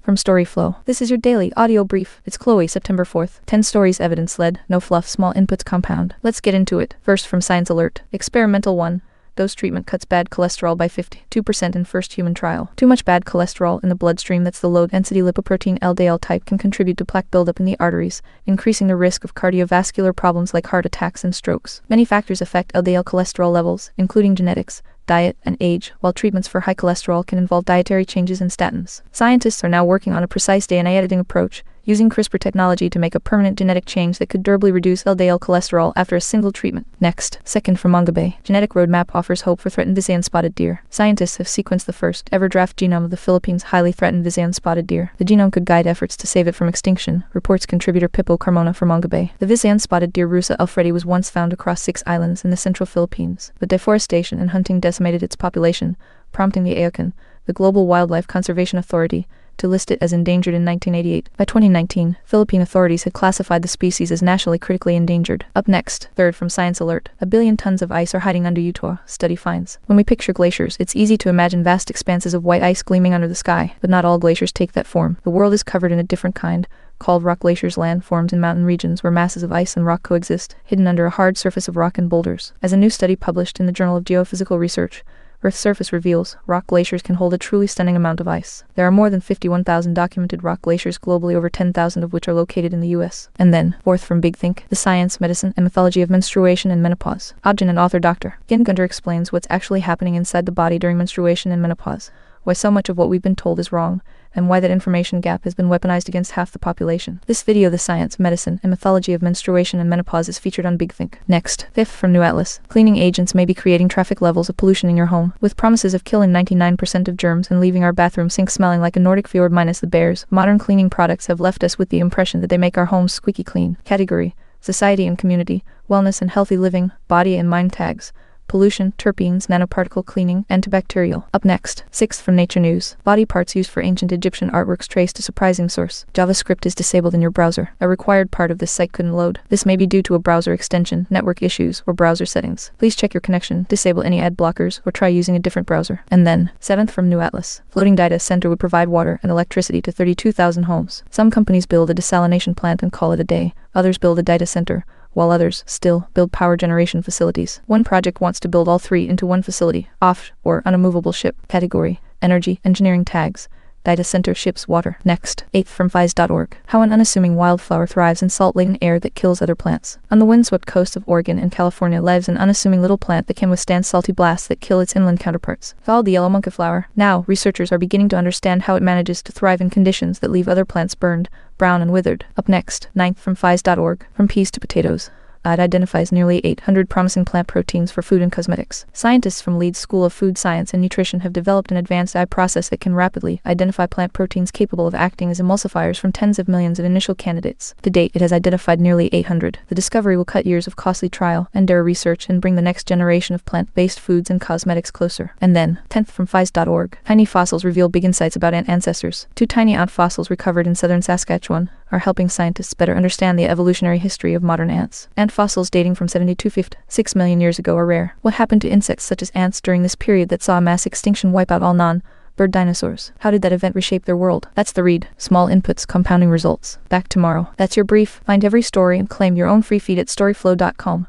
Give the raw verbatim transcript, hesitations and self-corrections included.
from Storyflow. This is your daily audio brief. It's Chloe, September fourth. ten stories evidence-led, no fluff, small inputs compound. Let's get into it. First from Science Alert. Experimental one. Dose treatment cuts bad cholesterol by fifty-two percent in first human trial. Too much bad cholesterol in the bloodstream, that's the low-density lipoprotein L D L type, can contribute to plaque buildup in the arteries, increasing the risk of cardiovascular problems like heart attacks and strokes. Many factors affect L D L cholesterol levels, including genetics, diet, and age, while treatments for high cholesterol can involve dietary changes and statins. Scientists are now working on a precise D N A editing approach, using CRISPR technology to make a permanent genetic change that could durably reduce L D L cholesterol after a single treatment. Next, second from Mongabay. Genetic roadmap offers hope for threatened Visayan spotted deer. Scientists have sequenced the first ever draft genome of the Philippines' highly threatened Visayan spotted deer. The genome could guide efforts to save it from extinction, reports contributor Pippo Carmona from Mongabay. The Visayan spotted deer Rusa alfredi was once found across six islands in the central Philippines, but deforestation and hunting decimated its population, prompting the A O C N, the Global Wildlife Conservation Authority, to list it as endangered in nineteen eighty-eight. By twenty nineteen, Philippine authorities had classified the species as nationally critically endangered. Up next, third from Science Alert. A billion tons of ice are hiding under Utah, study finds. When we picture glaciers, it's easy to imagine vast expanses of white ice gleaming under the sky, but not all glaciers take that form. The world is covered in a different kind, called rock glaciers, land formed in mountain regions where masses of ice and rock coexist, hidden under a hard surface of rock and boulders. As a new study published in the Journal of Geophysical Research, Earth's surface reveals, rock glaciers can hold a truly stunning amount of ice. There are more than fifty-one thousand documented rock glaciers globally, over ten thousand of which are located in the U S. And then, fourth from Big Think, The Science, Medicine, and Mythology of Menstruation and Menopause. Objin and author Doctor Gin Gunter explains what's actually happening inside the body during menstruation and menopause, why so much of what we've been told is wrong, and why that information gap has been weaponized against half the population. This video, The Science, Medicine, and Mythology of Menstruation and Menopause, is featured on Big Think. Next, fifth from New Atlas. Cleaning agents may be creating traffic levels of pollution in your home. With promises of killing ninety-nine percent of germs and leaving our bathroom sink smelling like a Nordic fjord minus the bears, modern cleaning products have left us with the impression that they make our homes squeaky clean. Category: Society and Community, Wellness and Healthy Living, Body and Mind tags: pollution, terpenes, nanoparticle cleaning, antibacterial. Up next, sixth from Nature News. Body parts used for ancient Egyptian artworks traced a surprising source. JavaScript is disabled in your browser. A required part of this site couldn't load. This may be due to a browser extension, network issues, or browser settings. Please check your connection, disable any ad blockers, or try using a different browser. And then, seventh from New Atlas. Floating data center would provide water and electricity to thirty-two thousand homes. Some companies build a desalination plant and call it a day. Others build a data center, while others, still, build power generation facilities. One project wants to build all three into one facility: off or on a movable ship. Category: Energy, Engineering tags: data center, ships, water. Next, eighth from F I S dot org. How an unassuming wildflower thrives in salt-laden air that kills other plants. On the windswept coast of Oregon and California lives an unassuming little plant that can withstand salty blasts that kill its inland counterparts. Called the yellow monkeyflower. Now, researchers are beginning to understand how it manages to thrive in conditions that leave other plants burned, brown, and withered. Up next, ninth from F I S dot org. From peas to potatoes. It identifies nearly eight hundred promising plant proteins for food and cosmetics. Scientists from Leeds School of Food Science and Nutrition have developed an advanced A I process that can rapidly identify plant proteins capable of acting as emulsifiers from tens of millions of initial candidates. To date, it has identified nearly eight hundred. The discovery will cut years of costly trial and error research and bring the next generation of plant-based foods and cosmetics closer. And then, tenth from F I S dot org. Tiny fossils reveal big insights about ant ancestors. Two tiny ant fossils recovered in southern Saskatchewan are helping scientists better understand the evolutionary history of modern ants. Ant fossils dating from seventy-two point five six million years ago are rare. What happened to insects such as ants during this period that saw a mass extinction wipe out all non-bird dinosaurs? How did that event reshape their world? That's the read. Small inputs, compounding results. Back tomorrow. That's your brief. Find every story and claim your own free feed at storyflow dot com.